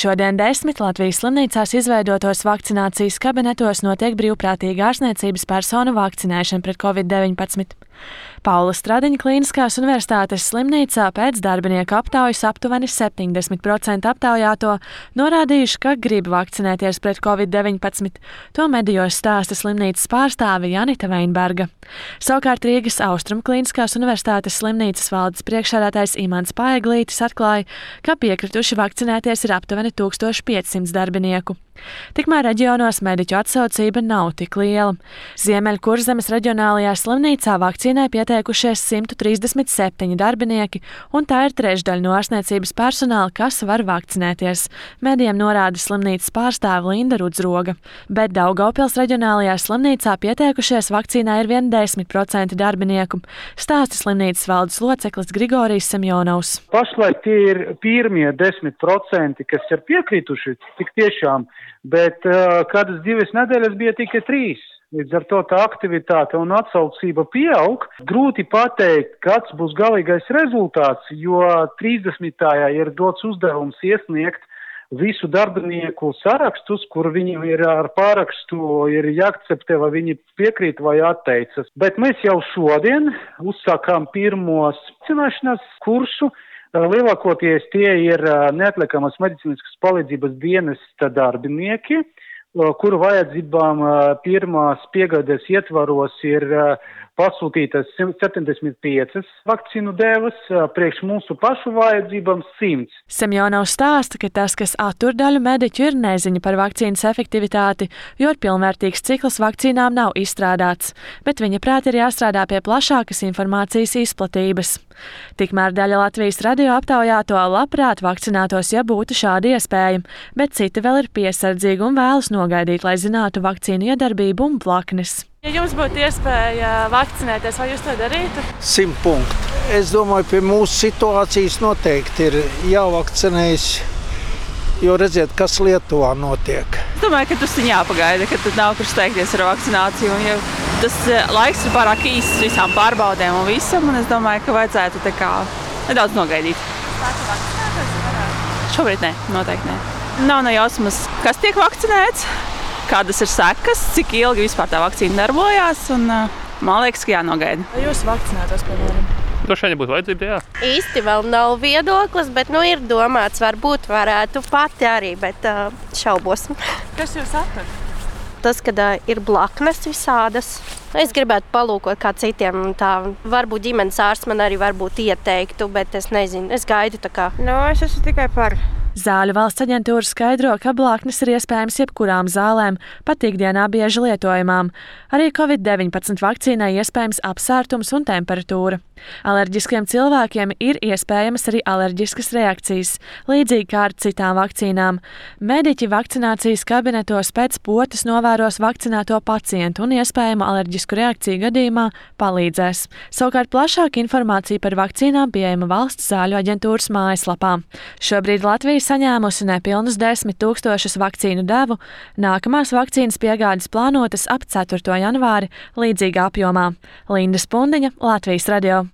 Šodien 10 Latvijas slimnīcās izveidotos vakcinācijas kabinetos notiek brīvprātīga ārstniecības personu vakcinēšana pret Covid-19. Paula Stradiņa Klīniskās universitātes slimnīcā pēc darbinieku aptaujas aptuveni 70% aptaujāto norādījuši, ka grib vakcinēties pret Covid-19. To medijos stāsta slimnīcas pārstāve Janita Veinberga. Savukārt Rīgas Austrum Klīniskās universitātes slimnīcas valdes priekšsēdētājs Imants Paeglītis atklāja, ka piekrituši vakcinēties ir aptuveni 1500 darbinieku. Tikmēr reģionos mediķu atsaucība nav tik liela. Ziemeļkurzemes reģionālajā slimnīcā vakcīnai pieteikušies 137 darbinieki, un tā ir trešdaļa no ārstniecības personāla, kas var vakcinēties. Medijiem norāda slimnīcas pārstāve Linda Rudzroga. Bet Daugavpils reģionālajā slimnīcā pieteikušies vakcīnai ir vien 10% darbinieku, stāsta slimnīcas valdes loceklis Grigorijs Semjonovs. Pašlaik tie ir pirmie 10%, kas ir piekrituši tik tiešām. Bet kādas 2 nedēļas bija tikai 3. Līdz ar to tā aktivitāte un atsaucība pieaug. Grūti pateikt, kāds būs galīgais rezultāts, jo 30. ir dots uzdevums iesniegt visu darbinieku sarakstus, kur viņi ir ar pārakstu, ir jāakceptē, vai viņi piekrīt vai atteicas. Bet mēs jau šodien uzsākām pirmos vakcinēšanas kursu. Lielākoties tie ir neatliekamas medicīniskas palīdzības dienesta darbinieki, kuru vajadzībām pirmās piegādes ietvaros ir pasūtītas 75 vakcīnu devas, priekš mūsu pašu vajadzībām 100. Semjonovs stāsta, ka tas, kas attur daļu mediķu, ir neziņa par vakcīnas efektivitāti, jo pilnvērtīgs cikls vakcīnām nav izstrādāts, bet viņa prāt ir jāstrādā pie plašākas informācijas izplatības. Tikmēr daļa Latvijas radio aptaujāto labprāt vakcinētos, ja būtu šāda iespēja, bet citi vēl ir piesardzīgi un vēlas nogaidīt, lai zinātu vakcīnu iedarbību un blaknes. Ja jums būtu iespēja vakcinēties, vai jūs to darītu? 100 punkti. Es domāju, pie mūsu situācijas noteikti ir jāvakcinējas, jo redziet, kas Lietuvā notiek. Es domāju, ka tas ir jāpagaida, ka tad nav kur steigties ar vakcināciju. Un, ja tas laiks ir pārāk īsts visām pārbaudēm un visam, un es domāju, ka vajadzētu tā kā nedaudz nogaidīt. Sāka vakcinēties? Šobrīd nē, noteikti nē. Nav nejausmas, kas tiek vakcinēts, kādas ir sekas, cik ilgi vispār tā vakcīna darbojās, un man liekas, ka jānogaida. Vai jūs vakcinētos, piemēram? Droši vien, ja būtu vajadzība, jā. Īsti vēl nav viedoklis, bet ir domāts, varbūt varētu pati arī, bet šaubos. Kas jūs attur? Tas, kad ir blaknes visādas. Es gribētu palūkot, kā citiem tā varbūt ģimenes ārsts man arī varbūt ieteiktu, bet es nezinu, es gaidu tā kā. Es esmu tikai par. Zāļu valsts aģentūra skaidro, ka blaknes ir iespējams jebkurām zālēm, pat ikdienā bieži lietojamām. Arī Covid-19 vakcīnai iespējams apsārtums un temperatūra. Alerģiskiem cilvēkiem ir iespējamas arī alerģiskas reakcijas, līdzīgi kā ar citām vakcīnām. Mediķi vakcinācijas kabinetos pēc potes novēros vakcinēto pacientu un iespējamu alerģisku reakciju gadījumā palīdzēs. Savukārt plašāka informācija par vakcīnām pieejama valsts zāļu aģentūras mājaslapā. Šobrīd Latvija saņēmusi nepilnus 10 000 vakcīnu devu, nākamās vakcīnas piegādes plānotas ap 4. janvāri līdzīgā apjomā. Linda Spundiņa, Latvijas radio.